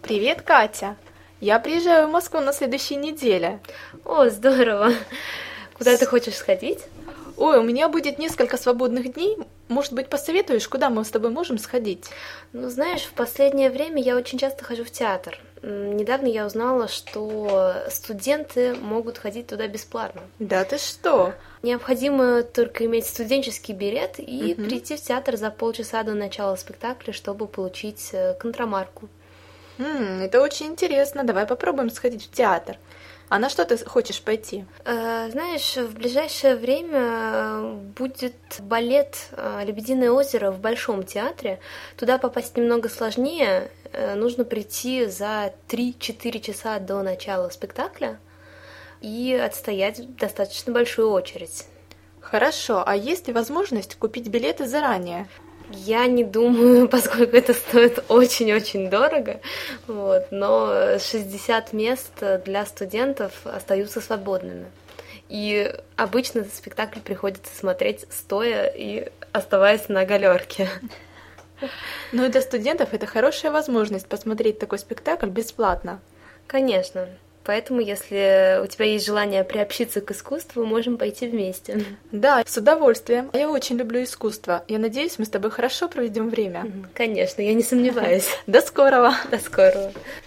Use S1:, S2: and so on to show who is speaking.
S1: Привет, Катя! Я приезжаю в Москву на следующей неделе.
S2: О, здорово! Куда ты хочешь сходить?
S1: Ой, у меня будет несколько свободных дней. Может быть, посоветуешь, куда мы с тобой можем сходить?
S2: Ну, знаешь, в последнее время я очень часто хожу в театр. Недавно я узнала, что студенты могут ходить туда бесплатно.
S1: Да ты что?
S2: Необходимо только иметь студенческий билет и прийти в театр за полчаса до начала спектакля, чтобы получить контрамарку.
S1: Это очень интересно. Давай попробуем сходить в театр. А на что ты хочешь пойти?
S2: Знаешь, в ближайшее время будет балет «Лебединое озеро» в Большом театре. Туда попасть немного сложнее. Нужно прийти за 3-4 часа до начала спектакля и отстоять достаточно большую очередь.
S1: Хорошо, а есть ли возможность купить билеты заранее?
S2: Я не думаю, поскольку это стоит очень-очень дорого, но 60 мест для студентов остаются свободными. И обычно спектакль приходится смотреть стоя и оставаясь на галерке.
S1: Ну и для студентов это хорошая возможность посмотреть такой спектакль бесплатно.
S2: Конечно. Поэтому, если у тебя есть желание приобщиться к искусству, можем пойти вместе.
S1: Да, с удовольствием. Я очень люблю искусство. Я надеюсь, мы с тобой хорошо проведем время.
S2: Конечно, я не сомневаюсь.
S1: До скорого!
S2: До скорого!